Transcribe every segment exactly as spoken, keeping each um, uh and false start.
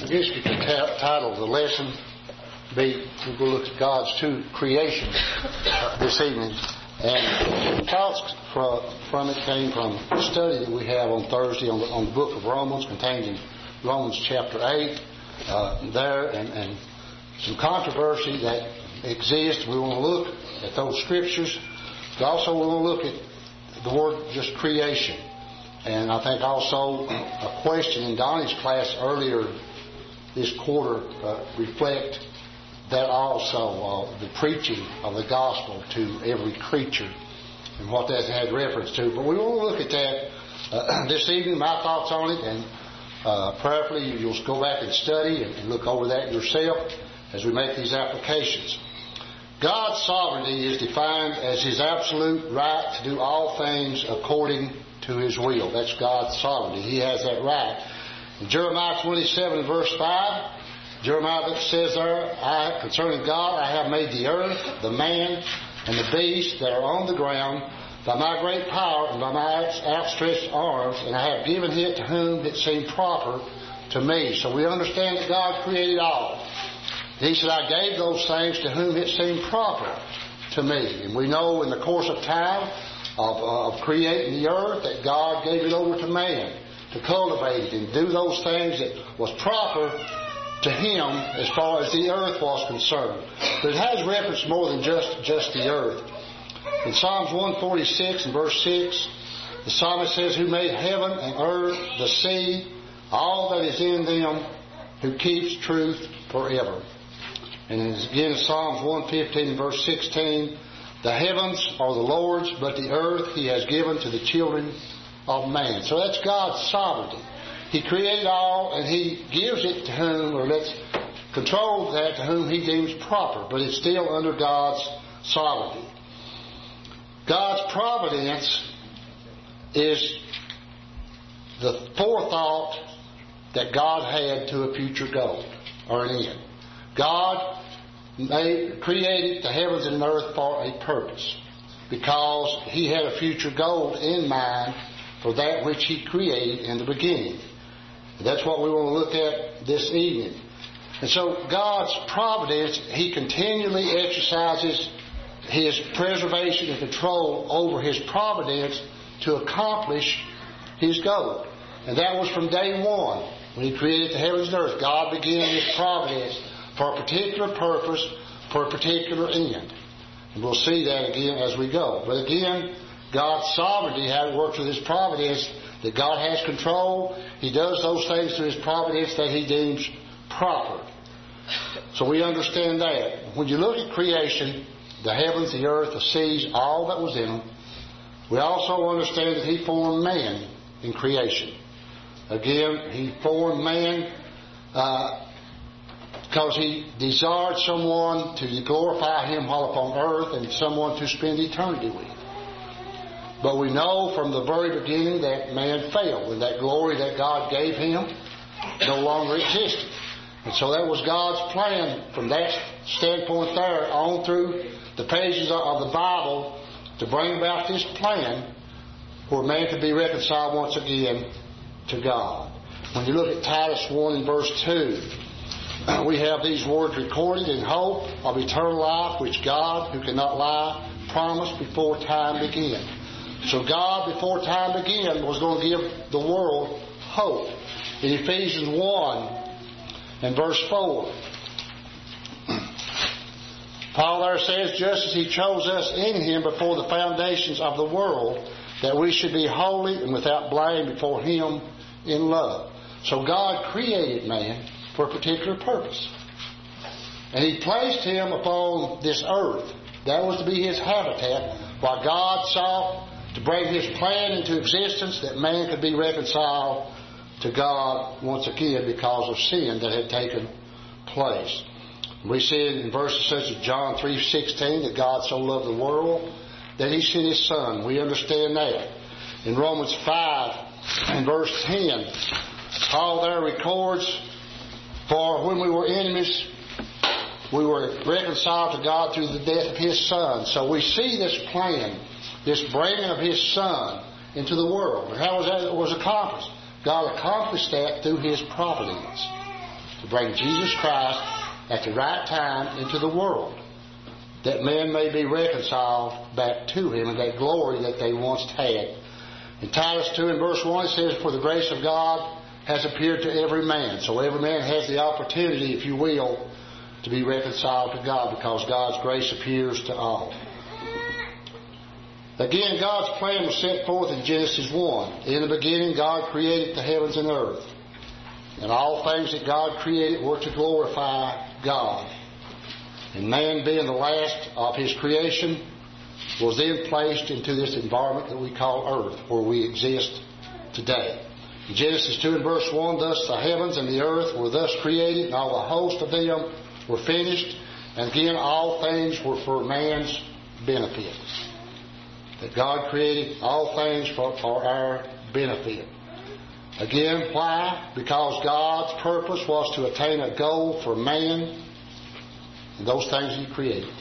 guess you could t- title the lesson be, we'll look at God's two creations uh, this evening. And the thoughts from, from it came from the study that we have on Thursday on the, on the book of Romans, contained in Romans chapter eight, uh, there, and, and some controversy that exists. We want to look at those scriptures, but also we want to look at the word just creation. And I think also a question in Donnie's class earlier this quarter uh, reflect that also, uh, the preaching of the gospel to every creature and what that had reference to. But we want to look at that uh, this evening, my thoughts on it, and uh, prayerfully you'll go back and study and, and look over that yourself as we make these applications. God's sovereignty is defined as His absolute right to do all things according to His will. That's God's sovereignty. He has that right. In Jeremiah twenty-seven, verse five, Jeremiah says there, I, concerning God, I have made the earth, the man, and the beast that are on the ground by my great power and by my outstretched arms, and I have given it to whom it seemed proper to me. So we understand that God created all. He said, I gave those things to whom it seemed proper to me. And we know in the course of time of, uh, of creating the earth that God gave it over to man to cultivate it and do those things that was proper to Him as far as the earth was concerned. But it has reference more than just, just the earth. In Psalms one forty-six and verse six, the psalmist says, who made heaven and earth, the sea, all that is in them, who keeps truth forever. And again in Psalms one fifteen and verse sixteen, the heavens are the Lord's, but the earth He has given to the children of man. So that's God's sovereignty. He created all, and He gives it to whom, or lets control that to whom He deems proper, but it's still under God's sovereignty. God's providence is the forethought that God had to a future goal or an end. God made, created the heavens and earth for a purpose, because He had a future goal in mind for that which He created in the beginning. And that's what we want to look at this evening. And so God's providence, He continually exercises His preservation and control over His providence to accomplish His goal. And that was from day one. When He created the heavens and earth, God began His providence for a particular purpose, for a particular end. And we'll see that again as we go. But again, God's sovereignty, how it works with His providence, that God has control. He does those things through His providence that He deems proper. So we understand that. When you look at creation, the heavens, the earth, the seas, all that was in them, we also understand that He formed man in creation. Again, He formed man uh, because He desired someone to glorify Him while upon earth and someone to spend eternity with. But we know from the very beginning that man failed, and that glory that God gave him no longer existed. And so that was God's plan from that standpoint there on through the pages of the Bible to bring about this plan where man could be reconciled once again to God. When you look at Titus one and verse two, we have these words recorded in hope of eternal life, which God, who cannot lie, promised before time began. So God, before time began, was going to give the world hope. In Ephesians one and verse four, Paul there says, just as He chose us in Him before the foundations of the world, that we should be holy and without blame before Him in love. So God created man for a particular purpose. And He placed him upon this earth. That was to be his habitat, while God sought to bring His plan into existence that man could be reconciled to God once again because of sin that had taken place. We see in verses such as John three sixteen that God so loved the world that He sent His Son. We understand that. In Romans five and verse ten, Paul there records, for when we were enemies, we were reconciled to God through the death of His Son. So we see this plan, this bringing of His Son into the world. And how was that was accomplished? God accomplished that through His providence. to bring Jesus Christ at the right time into the world, that men may be reconciled back to Him and that glory that they once had. In Titus two and verse one it says, "For the grace of God has appeared to every man." So every man has the opportunity, if you will, to be reconciled to God, because God's grace appears to all. Again, God's plan was set forth in Genesis one. In the beginning, God created the heavens and earth. And all things that God created were to glorify God. And man, being the last of His creation, was then placed into this environment that we call earth, where we exist today. In Genesis two and verse one, "Thus the heavens and the earth were thus created, and all the host of them were finished." And again, all things were for man's benefit. That God created all things for, for our benefit. Again, why? Because God's purpose was to attain a goal for man and those things He created.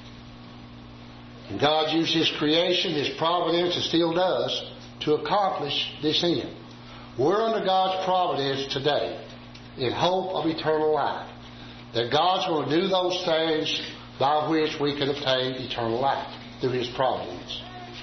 And God used His creation, His providence, and still does, to accomplish this end. We're under God's providence today in hope of eternal life. That God's going to do those things by which we can obtain eternal life through His providence.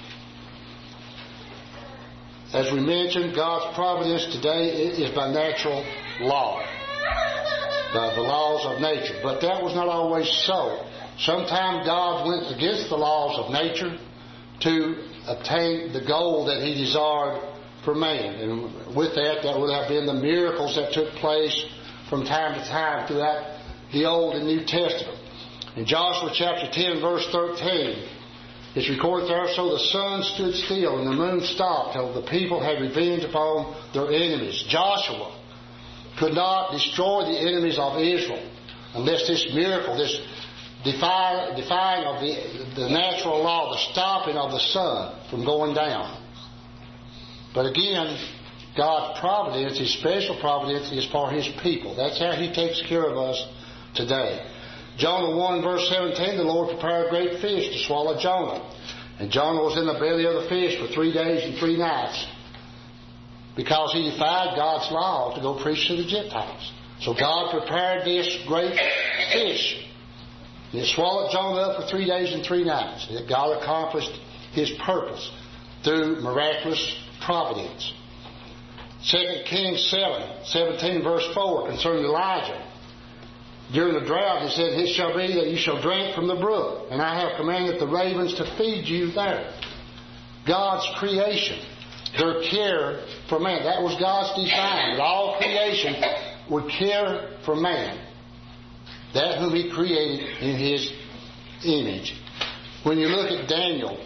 As we mentioned, God's providence today is by natural law, by the laws of nature. But that was not always so. Sometimes God went against the laws of nature to obtain the goal that He desired for man. And with that, that would have been the miracles that took place from time to time throughout the Old and New Testament. In Joshua chapter ten, verse thirteen, it's recorded there, "So the sun stood still and the moon stopped till the people had revenge upon their enemies." Joshua could not destroy the enemies of Israel unless this miracle, this defying, defying of the, the natural law, the stopping of the sun from going down. But again, God's providence, His special providence, is for His people. That's how He takes care of us today. Jonah one verse seventeen, "The Lord prepared a great fish to swallow Jonah. And Jonah was in the belly of the fish for three days and three nights because he defied God's law to go preach to the Gentiles. So God prepared this great fish. And it swallowed Jonah up for three days and three nights. And God accomplished His purpose through miraculous providence. Second Kings seven, seventeen verse four, concerning Elijah. During the drought, He said, "It shall be that you shall drink from the brook, and I have commanded the ravens to feed you there." God's creation, their care for man. That was God's design, that all creation would care for man, that whom He created in His image. When you look at Daniel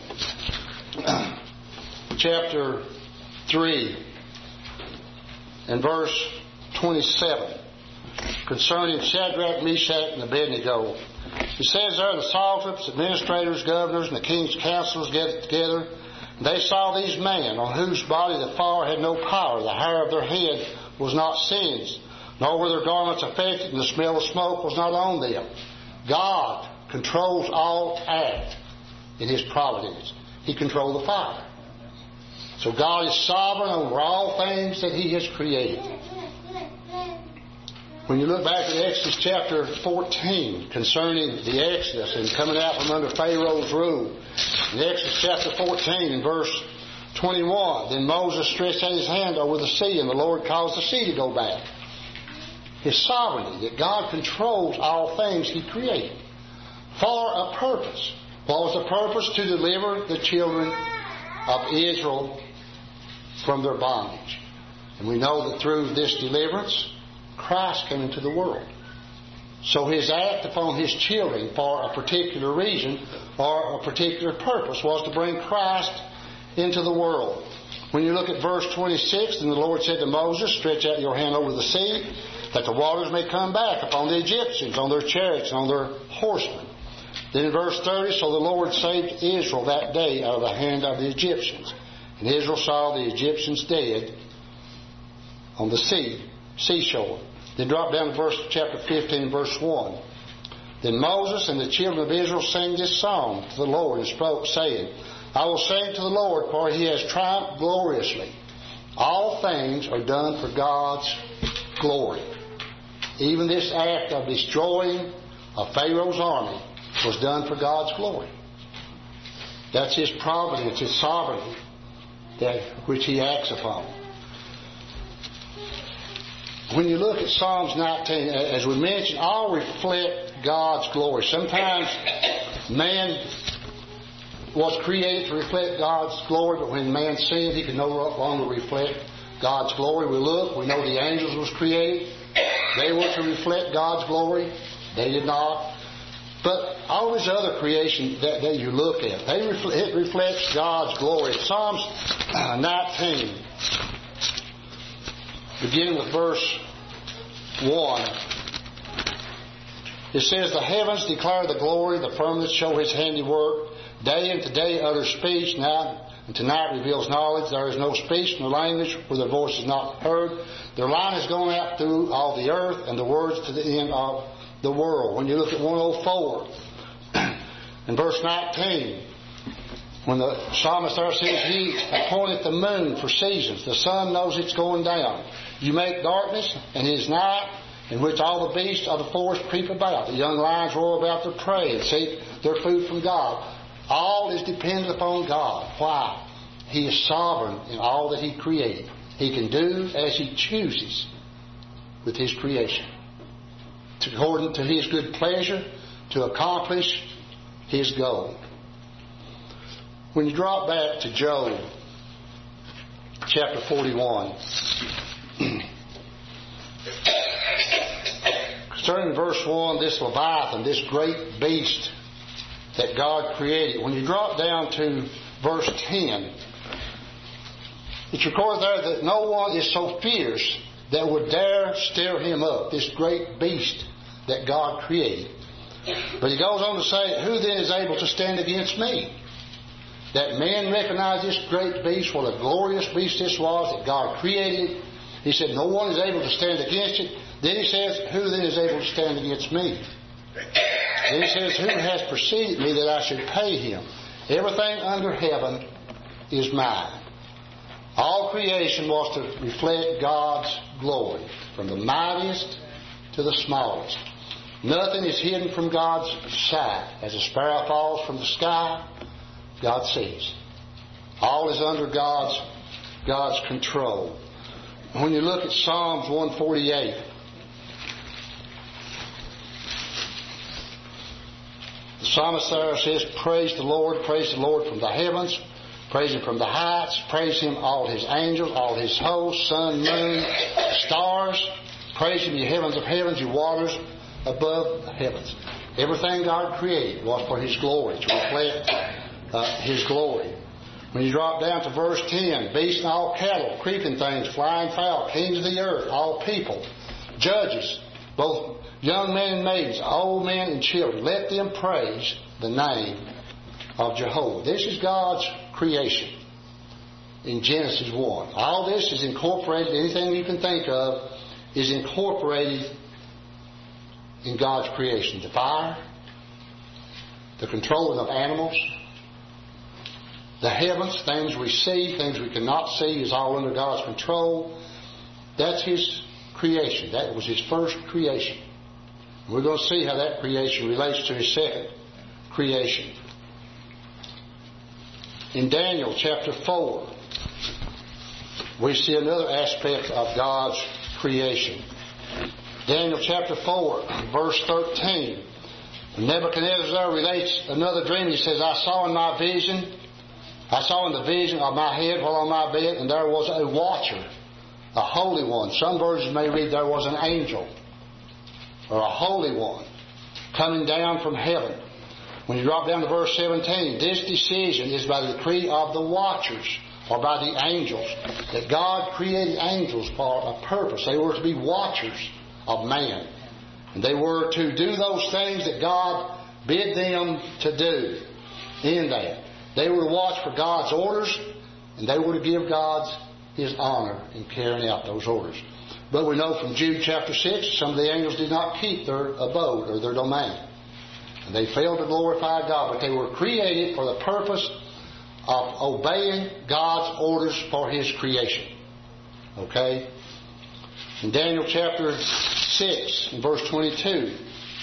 chapter three and verse twenty-seven, concerning Shadrach, Meshach, and Abednego, it says there, "The satraps, administrators, governors, and the king's counselors gathered together. And they saw these men, on whose body the fire had no power. The hair of their head was not singed, nor were their garments affected, and the smell of smoke was not on them." God controls all act in His providence. He controlled the fire. So God is sovereign over all things that He has created. When you look back at Exodus chapter fourteen, concerning the Exodus and coming out from under Pharaoh's rule, in Exodus chapter fourteen and verse twenty-one, "Then Moses stretched out his hand over the sea, and the Lord caused the sea to go back." His sovereignty, that God controls all things He created for a purpose. What was the purpose? To deliver the children of Israel from their bondage. And we know that through this deliverance, Christ came into the world. So His act upon His children for a particular reason or a particular purpose was to bring Christ into the world. When you look at verse twenty-six, "And the Lord said to Moses, Stretch out your hand over the sea, that the waters may come back upon the Egyptians, on their chariots, and on their horsemen." Then in verse thirty, "So the Lord saved Israel that day out of the hand of the Egyptians. And Israel saw the Egyptians dead on the sea, seashore." Then drop down to verse chapter fifteen, verse one. "Then Moses and the children of Israel sang this song to the Lord and spoke, saying, I will sing to the Lord, for He has triumphed gloriously. All things are done for God's glory." even this act of destroying of Pharaoh's army was done for God's glory. That's His providence, His sovereignty, that which He acts upon. When you look at Psalms nineteen, as we mentioned, all reflect God's glory. Sometimes man was created to reflect God's glory, but when man sinned, he could no longer reflect God's glory. We look, we know the angels was created. They were to reflect God's glory. They did not. But all this other creation that, that you look at, they refl- it reflects God's glory. Psalms nineteen, beginning with verse one, it says, "The heavens declare the glory, the firmament show His handiwork. Day and today utter speech, night and tonight reveals knowledge. There is no speech nor language where their voice is not heard. Their line has gone out through all the earth, and the words to the end of the world." When you look at one oh four, in verse nineteen, when the psalmist there says, "He appointeth the moon for seasons, the sun knows it's going down. You make darkness, and it is night, in which all the beasts of the forest creep about. The young lions roar about their prey and seek their food from God." All is dependent upon God. Why? He is sovereign in all that He created. He can do as He chooses with His creation, according to His good pleasure, to accomplish His goal. When you drop back to Job, chapter forty-one, concerning verse one, this Leviathan, this great beast that God created. When you drop down to verse ten, it's recorded there that no one is so fierce that would dare stir him up, this great beast that God created. But he goes on to say, "Who then is able to stand against me?" That man recognized this great beast, what a glorious beast this was that God created. He said, "No one is able to stand against it." Then he says, "Who then is able to stand against me?" Then he says, "Who has preceded me that I should pay him? Everything under heaven is mine." All creation was to reflect God's glory, from the mightiest to the smallest. Nothing is hidden from God's sight. As a sparrow falls from the sky, God sees. All is under God's, God's control. When you look at Psalms one forty-eight, the psalmist there says, "Praise the Lord, praise the Lord from the heavens, praise Him from the heights, praise Him all His angels, all His hosts, sun, moon, stars, praise Him, you heavens of heavens, you waters above the heavens." Everything God created was for His glory, to reflect uh, His glory. When you drop down to verse ten, "Beasts and all cattle, creeping things, flying fowl, kings of the earth, all people, judges, both young men and maidens, old men and children, let them praise the name of Jehovah." This is God's creation in Genesis one. All this is incorporated, anything you can think of is incorporated in God's creation. The fire, the controlling of animals, the heavens, things we see, things we cannot see, is all under God's control. That's His creation. That was His first creation. We're going to see how that creation relates to His second creation. In Daniel chapter four, we see another aspect of God's creation. Daniel chapter four, verse thirteen. Nebuchadnezzar relates another dream. He says, "I saw in my vision, I saw in the vision of my head while on my bed, and there was a watcher, a holy one." Some versions may read, "There was an angel," or a holy one, coming down from heaven. When you drop down to verse seventeen, this decision is by the decree of the watchers, or by the angels. That God created angels for a purpose. They were to be watchers of man. And they were to do those things that God bid them to do in that. They were to watch for God's orders, and they were to give God His honor in carrying out those orders. But we know from Jude chapter six, some of the angels did not keep their abode or their domain. And they failed to glorify God. But they were created for the purpose of obeying God's orders for His creation. Okay? In Daniel chapter six, in verse twenty-two,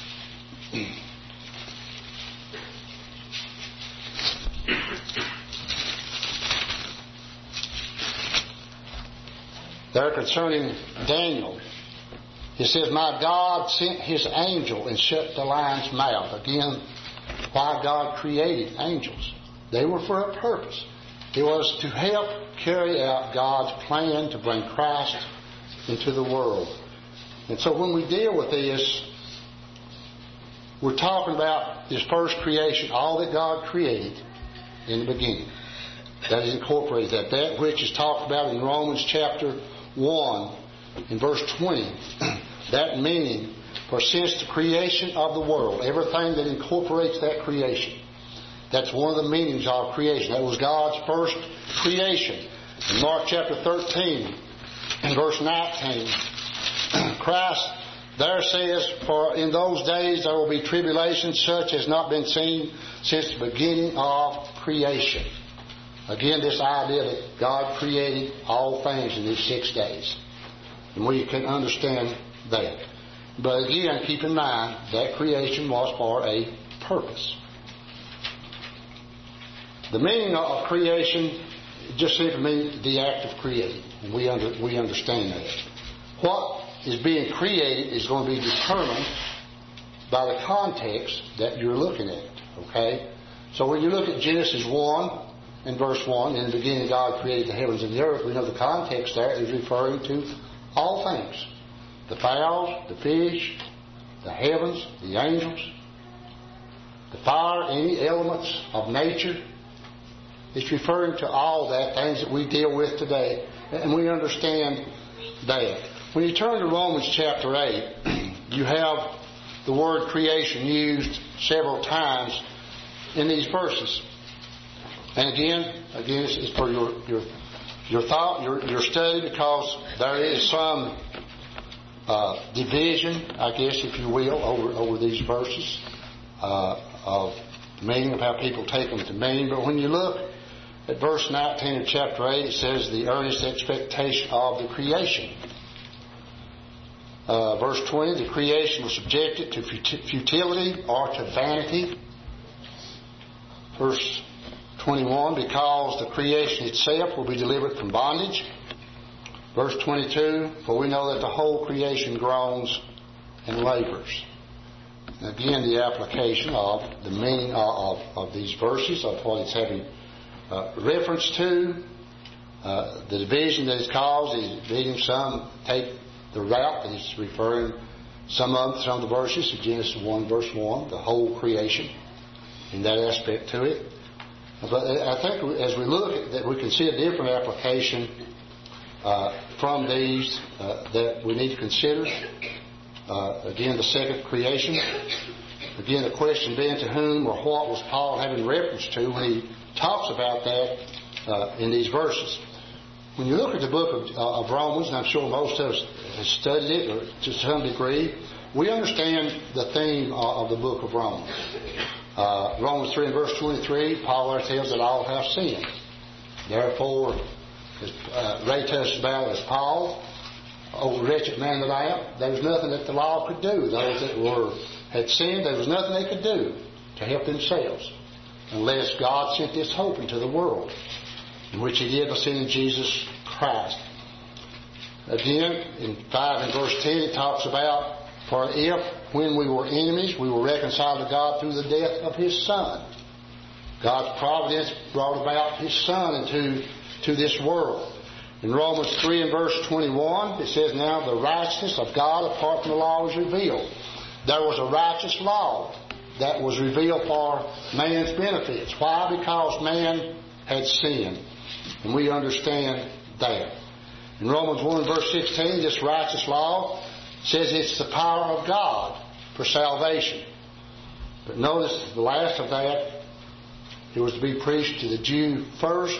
there concerning Daniel, it says, "My God sent His angel and shut the lion's mouth." Again, why God created angels. They were for a purpose. It was to help carry out God's plan to bring Christ into the world. And so when we deal with this, we're talking about this first creation, all that God created in the beginning. That is incorporated. That that which is talked about in Romans chapter one, in verse twenty, that meaning, for since the creation of the world, everything that incorporates that creation, that's one of the meanings of creation. That was God's first creation. In Mark chapter thirteen, in verse nineteen, Christ there says, "For in those days there will be tribulation such as not been seen since the beginning of creation." Again, this idea that God created all things in these six days. And we can understand that. But again, keep in mind, that creation was for a purpose. The meaning of creation just simply means the act of creating. We under, we understand that. What is being created is going to be determined by the context that you're looking at. Okay? So when you look at Genesis one and verse one, in the beginning God created the heavens and the earth, we know the context there is referring to all things. The fowls, the fish, the heavens, the angels, the fire, any elements of nature. It's referring to all that, things that we deal with today. And we understand that. When you turn to Romans chapter eight, you have the word creation used several times in these verses. And again, again, it's for your your your thought, your your study, because there is some uh, division, I guess, if you will, over over these verses uh, of meaning, of how people take them to mean. But when you look at verse nineteen of chapter eight, it says the earnest expectation of the creation. Uh, verse twenty, the creation was subjected to futility or to vanity. Verse twenty-one, because the creation itself will be delivered from bondage. Verse twenty-two, for we know that the whole creation groans and labors. Again, the application of the meaning of, of, of these verses, of what it's having uh, reference to, uh, the division that is caused is leading some take the route that is referring some of some of the verses to Genesis one verse one, the whole creation, in that aspect to it. But I think as we look at that, we can see a different application uh, from these uh, that we need to consider. Uh, again, the second creation. Again, the question being, to whom or what was Paul having reference to when he talks about that uh, in these verses? When you look at the book of, uh, of Romans, and I'm sure most of us have studied it or to some degree, we understand the theme of, of the book of Romans. Uh, Romans three and verse twenty-three, Paul there tells that all have sinned. Therefore, as uh, Ray touched about as Paul, oh wretched man that I am, there was nothing that the law could do. Those that were had sinned, there was nothing they could do to help themselves, unless God sent this hope into the world, in which He did by sending Jesus Christ. Again, in five and verse ten, it talks about, for if, when we were enemies, we were reconciled to God through the death of His Son. God's providence brought about His Son into to this world. In Romans three and verse twenty-one, it says, now the righteousness of God apart from the law was revealed. There was a righteous law that was revealed for man's benefits. Why? Because man had sinned. And we understand that. In Romans one and verse sixteen, this righteous law says it's the power of God for salvation. But notice the last of that, it was to be preached to the Jew first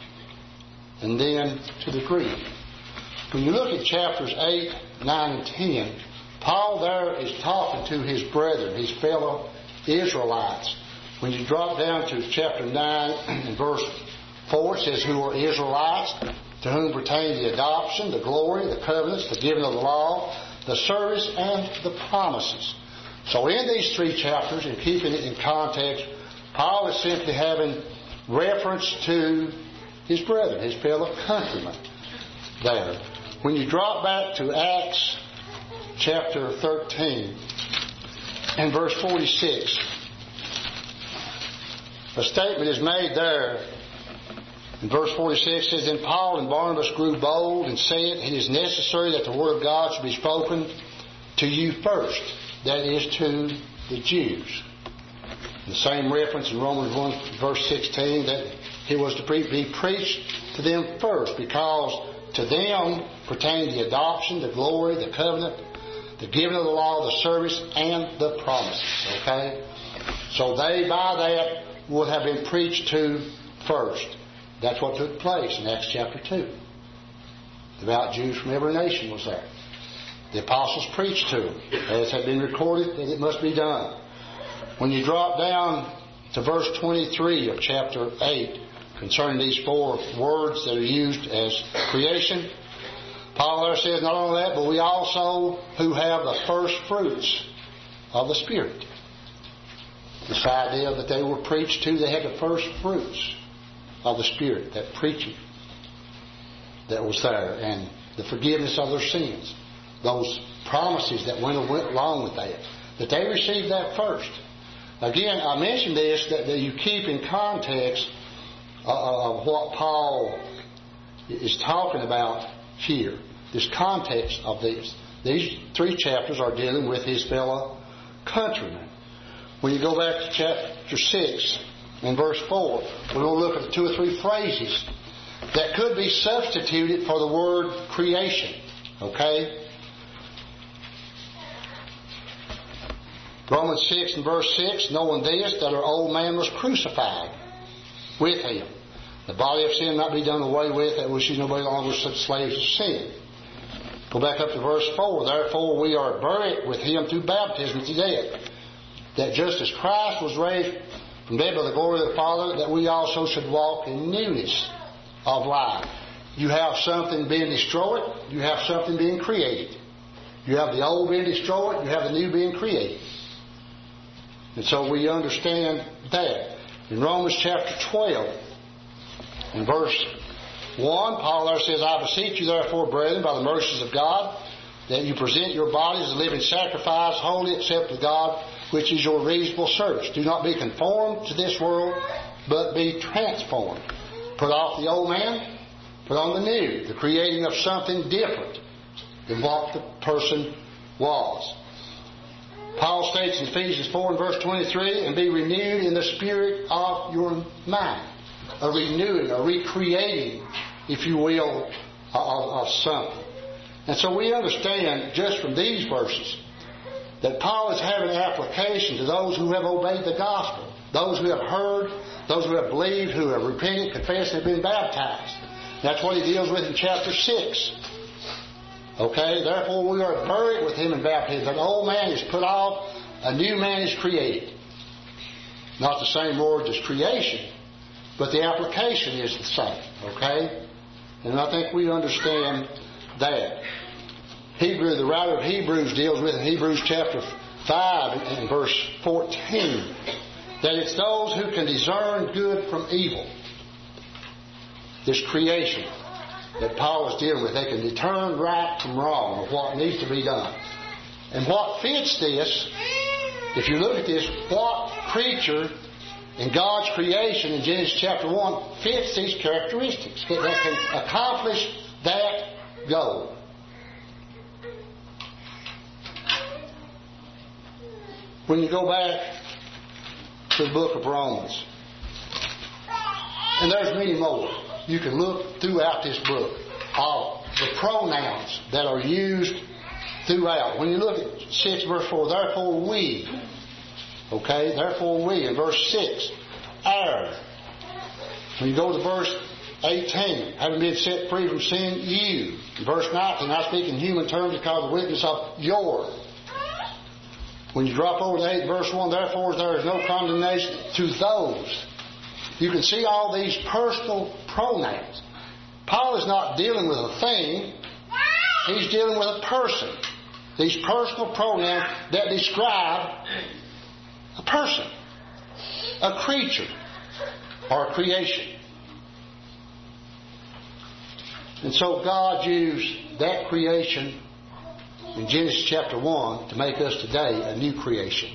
and then to the Greek. When you look at chapters eight, nine, and ten, Paul there is talking to his brethren, his fellow Israelites. When you drop down to chapter nine and verse four, it says, who are Israelites, to whom pertain the adoption, the glory, the covenants, the giving of the law, the service, and the promises. So in these three chapters, and keeping it in context, Paul is simply having reference to his brethren, his fellow countrymen there. When you drop back to Acts chapter thirteen and verse forty-six, a statement is made there. In verse forty-six says, Then Paul and Barnabas grew bold and said, It is necessary that the word of God should be spoken to you first, that is, to the Jews. The same reference in Romans one verse sixteen, that it was to be preached to them first, because to them pertain the adoption, the glory, the covenant, the giving of the law, the service, and the promises. Okay? So they, by that, would have been preached to first. That's what took place in Acts chapter two. Devout Jews from every nation was there. The apostles preached to them, as had been recorded, that it must be done. When you drop down to verse twenty-three of chapter eight, concerning these four words that are used as creation, Paul there says, not only that, but we also who have the first fruits of the Spirit. This idea that they were preached to, they had the first fruits of the Spirit, that preaching that was there, and the forgiveness of their sins, those promises that went along with that, that they received that first. Again, I mentioned this, that, that you keep in context uh, of what Paul is talking about here, this context of this. These three chapters are dealing with his fellow countrymen. When you go back to chapter six and verse four, we're going to look at two or three phrases that could be substituted for the word creation. Okay? Romans six and verse six, knowing this, that our old man was crucified with him. The body of sin not be done away with, that we should no longer such slaves of sin. Go back up to verse four. Therefore we are buried with him through baptism to death, that just as Christ was raised from dead by the glory of the Father, that we also should walk in newness of life. You have something being destroyed, you have something being created. You have the old being destroyed, you have the new being created. And so we understand that. In Romans chapter twelve, in verse one, Paul there says, I beseech you therefore, brethren, by the mercies of God, that you present your bodies as a living sacrifice, holy, acceptable to God, which is your reasonable service. Do not be conformed to this world, but be transformed. Put off the old man, put on the new, the creating of something different than what the person was. Paul states in Ephesians four and verse twenty-three, and be renewed in the spirit of your mind. A renewing, a recreating, if you will, of, of something. And so we understand just from these verses that Paul is having application to those who have obeyed the gospel, those who have heard, those who have believed, who have repented, confessed, and been baptized. That's what he deals with in chapter six. Okay, therefore we are buried with him in baptism. An old man is put off, a new man is created. Not the same word as creation, but the application is the same. Okay? And I think we understand that. Hebrew, the writer of Hebrews deals with in Hebrews chapter five and verse fourteen, that it's those who can discern good from evil. This creation that Paul is dealing with, they can determine right from wrong, of what needs to be done. And what fits this, if you look at this, what creature in God's creation in Genesis chapter one fits these characteristics, that can accomplish that goal. When you go back to the book of Romans, and there's many more, you can look throughout this book of the pronouns that are used throughout. When you look at six verse four, therefore we, okay, therefore we, in verse six, our. When you go to verse eighteen, having been set free from sin, you. In verse nineteen, I speak in human terms because of the witness of your. When you drop over to eight verse one, therefore there is no condemnation to those. You can see all these personal pronouns. Paul is not dealing with a thing. He's dealing with a person. These personal pronouns that describe a person, a creature, or a creation. And so God used that creation in Genesis chapter one to make us today a new creation.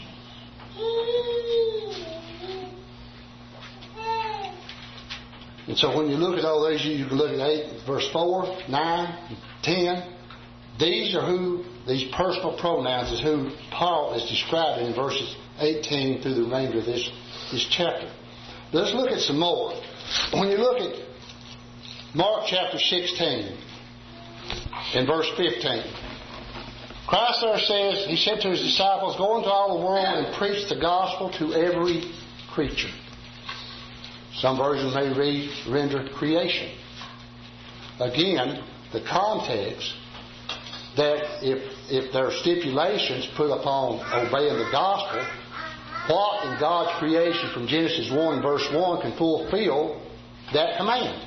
And so when you look at all these, you can look at eight, verse four, nine, ten. These are who, these personal pronouns is who Paul is describing in verses eighteen through the remainder of this, this chapter. But let's look at some more. When you look at Mark chapter sixteen and verse fifteen, Christ there says, He said to His disciples, go into all the world and preach the gospel to every creature. Some versions may read, render creation. Again, the context that if if there are stipulations put upon obeying the gospel, what in God's creation from Genesis one verse one can fulfill that command?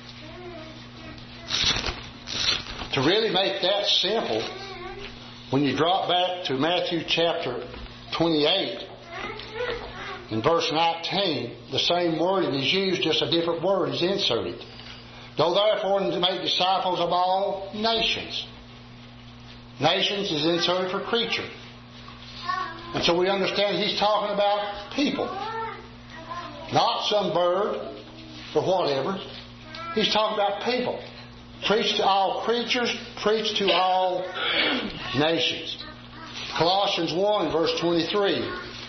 To really make that simple, when you drop back to Matthew chapter twenty-eight, in verse nineteen, the same wording is used, just a different word is inserted. Go therefore and make disciples of all nations. Nations is inserted for creature. And so we understand He's talking about people. Not some bird or whatever. He's talking about people. Preach to all creatures, preach to all nations. Colossians one verse twenty-three.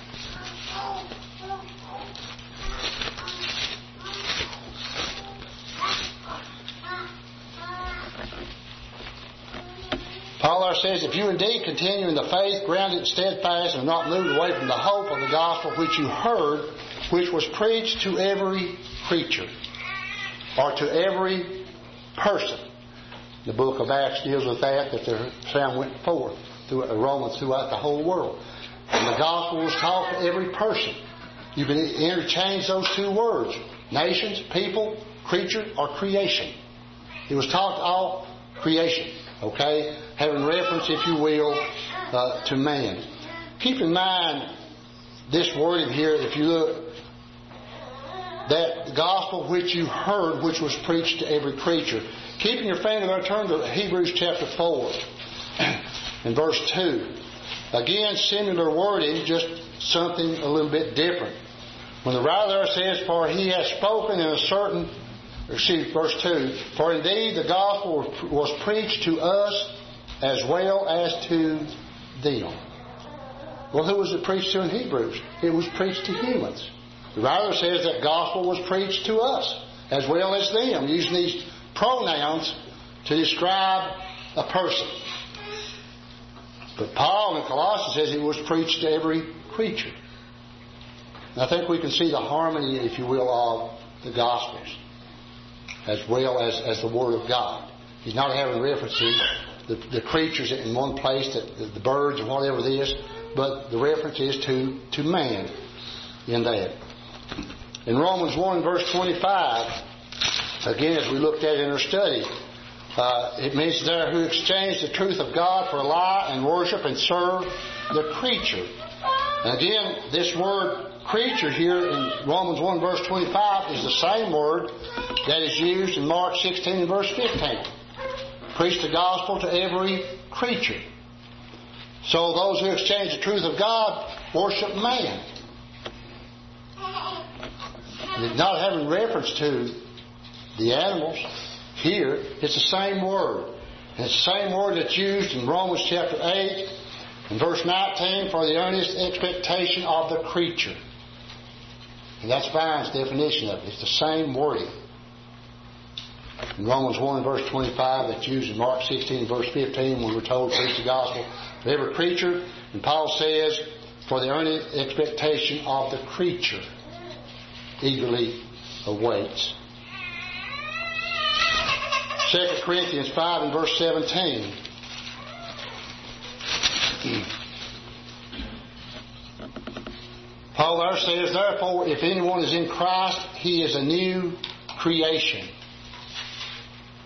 Paul there says, if you indeed continue in the faith, grounded steadfast, and not moved away from the hope of the gospel which you heard, which was preached to every creature, or to every person. The book of Acts deals with that, that the sound went forth through Romans throughout the whole world. And the gospel was taught to every person. You can interchange those two words, nations, people, creature, or creation. It was taught to all creation. Okay? Having reference, if you will, uh, to man. Keep in mind this wording here, if you look, that gospel which you heard, which was preached to every creature. Keeping your finger there, turn to Hebrews chapter four and verse two. Again, similar wording, just something a little bit different. When the writer there says, for he has spoken in a certain Excuse verse two. For indeed the gospel was preached to us as well as to them. Well, who was it preached to in Hebrews? It was preached to humans. The writer says that gospel was preached to us as well as them, using these pronouns to describe a person. But Paul in Colossians says it was preached to every creature. And I think we can see the harmony, if you will, of the Gospels, as well as, as the Word of God. He's not having reference to the, the creatures in one place, the, the, the birds and whatever it is, but the reference is to, to man in that. In Romans one verse twenty-five, again as we looked at in our study, uh, it means there who exchange the truth of God for a lie and worship and serve the creature. And again, this word creature here in Romans one verse twenty-five is the same word that is used in Mark sixteen and verse fifteen. Preach the gospel to every creature. So those who exchange the truth of God worship man. And not having reference to the animals here, it's the same word. And it's the same word that's used in Romans chapter eight and verse nineteen for the earnest expectation of the creature. And that's Vine's definition of it. It's the same wording. In Romans one verse twenty-five that's used in Mark sixteen verse fifteen when we're told to preach the gospel to every creature. And Paul says, for the earnest expectation of the creature eagerly awaits. Second Corinthians five and verse seventeen. Paul there says, therefore, if anyone is in Christ, he is a new creation.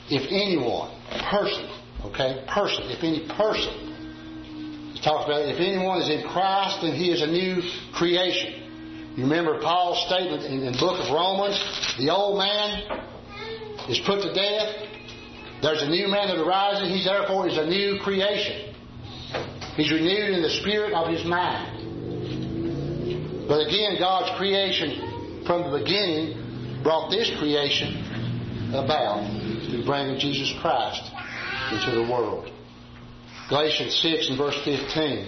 if anyone, person, okay, person, if any person, it talks about if anyone is in Christ, then he is a new creation. You remember Paul's statement in the book of Romans, the old man is put to death. There's a new man that arises. He therefore is a new creation. He's renewed in the spirit of his mind. But again, God's creation from the beginning brought this creation about through bringing Jesus Christ into the world. Galatians six and verse fifteen.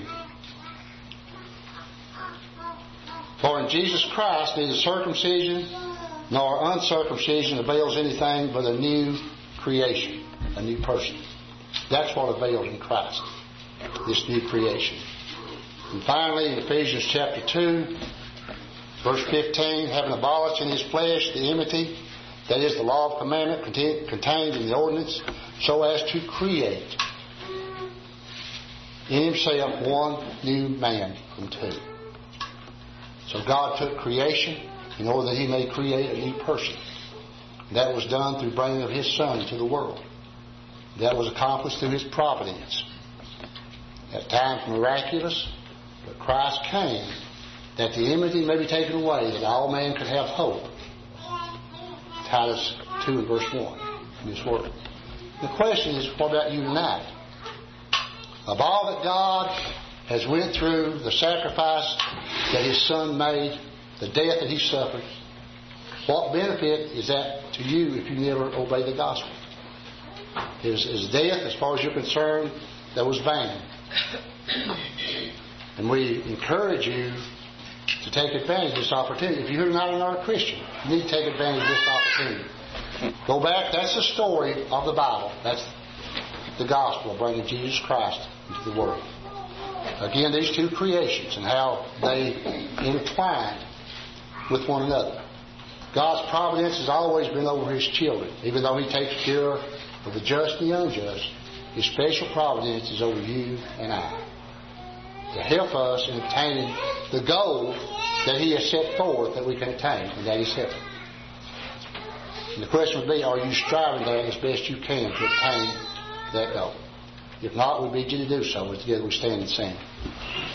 For in Jesus Christ neither circumcision nor uncircumcision avails anything but a new creation, a new person. That's what avails in Christ, this new creation. And finally, in Ephesians chapter two, verse fifteen, having abolished in his flesh the enmity, that is the law of commandment contained in the ordinance, so as to create in himself one new man from two. So God took creation in order that he may create a new person. That was done through bringing of his Son into the world. That was accomplished through his providence. At times miraculous, but Christ came that the enmity may be taken away, that all men could have hope. Titus two and verse one in his word. The question is, what about you tonight? Of all that God has went through, the sacrifice that his Son made, the death that he suffered, what benefit is that to you if you never obey the gospel? His, his death, as far as you're concerned, that was vain. And we encourage you to take advantage of this opportunity. If you're not another Christian, you need to take advantage of this opportunity. Go back. That's the story of the Bible. That's the gospel of bringing Jesus Christ into the world. Again, these two creations and how they intertwine with one another. God's providence has always been over his children. Even though he takes care of the just and the unjust, his special providence is over you and I, to help us in obtaining the goal that he has set forth that we can attain, and that is heaven. And the question would be, are you striving there as best you can to obtain that goal? If not, we bid you to do so. Together we stand and sing.